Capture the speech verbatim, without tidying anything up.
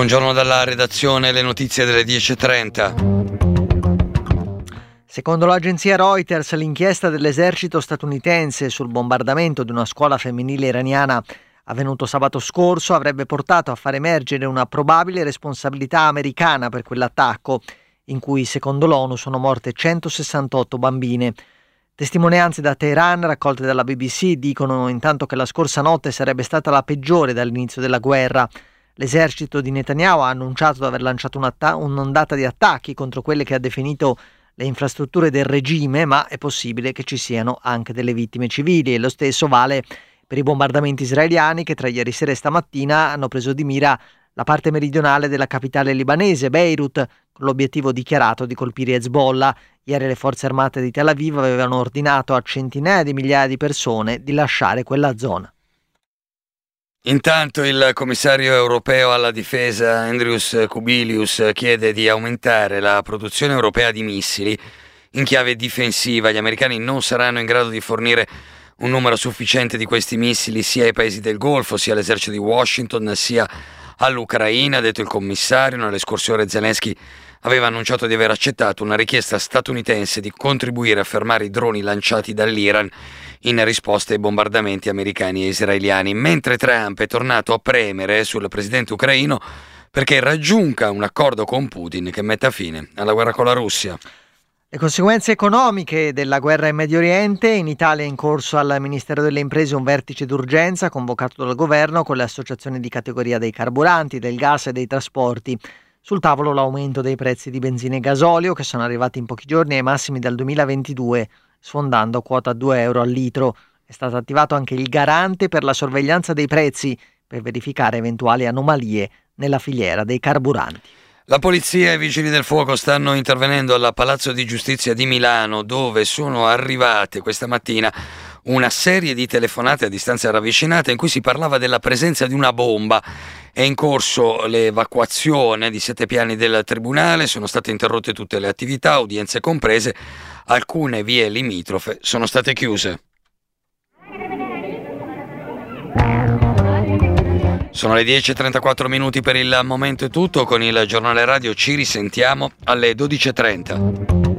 buongiorno dalla redazione, le notizie delle dieci e trenta. Secondo l'agenzia Reuters, l'inchiesta dell'esercito statunitense sul bombardamento di una scuola femminile iraniana avvenuto sabato scorso avrebbe portato a far emergere una probabile responsabilità americana per quell'attacco, in cui secondo l'ONU sono morte centosessantotto bambine. Testimonianze da Teheran raccolte dalla B B C dicono intanto che la scorsa notte sarebbe stata la peggiore dall'inizio della guerra. L'esercito di Netanyahu ha annunciato di aver lanciato un'atta- un'ondata di attacchi contro quelle che ha definito le infrastrutture del regime, ma è possibile che ci siano anche delle vittime civili, e lo stesso vale per i bombardamenti israeliani che tra ieri sera e stamattina hanno preso di mira la parte meridionale della capitale libanese, Beirut, con l'obiettivo dichiarato di colpire Hezbollah. Ieri le forze armate di Tel Aviv avevano ordinato a centinaia di migliaia di persone di lasciare quella zona. Intanto il commissario europeo alla difesa Andrius Kubilius chiede di aumentare la produzione europea di missili in chiave difensiva. Gli americani non saranno in grado di fornire un numero sufficiente di questi missili sia ai paesi del Golfo, sia all'esercito di Washington, sia all'Ucraina, ha detto il commissario. Nelle scorse ore Zelensky aveva annunciato di aver accettato una richiesta statunitense di contribuire a fermare i droni lanciati dall'Iran in risposta ai bombardamenti americani e israeliani, mentre Trump è tornato a premere sul presidente ucraino perché raggiunga un accordo con Putin che metta fine alla guerra con la Russia. Le conseguenze economiche della guerra in Medio Oriente. In Italia è in corso al Ministero delle Imprese un vertice d'urgenza convocato dal governo con le associazioni di categoria dei carburanti, del gas e dei trasporti. Sul tavolo l'aumento dei prezzi di benzina e gasolio, che sono arrivati in pochi giorni ai massimi dal duemilaventidue, sfondando quota due euro al litro. È stato attivato anche il garante per la sorveglianza dei prezzi per verificare eventuali anomalie nella filiera dei carburanti. La polizia e i vigili del fuoco stanno intervenendo al Palazzo di Giustizia di Milano, dove sono arrivate questa mattina una serie di telefonate a distanze ravvicinate in cui si parlava della presenza di una bomba. È in corso l'evacuazione di sette piani del tribunale, sono state interrotte tutte le attività, udienze comprese, alcune vie limitrofe sono state chiuse. Sono le dieci e trentaquattro minuti, per il momento è tutto. Con il giornale radio ci risentiamo alle dodici e trenta.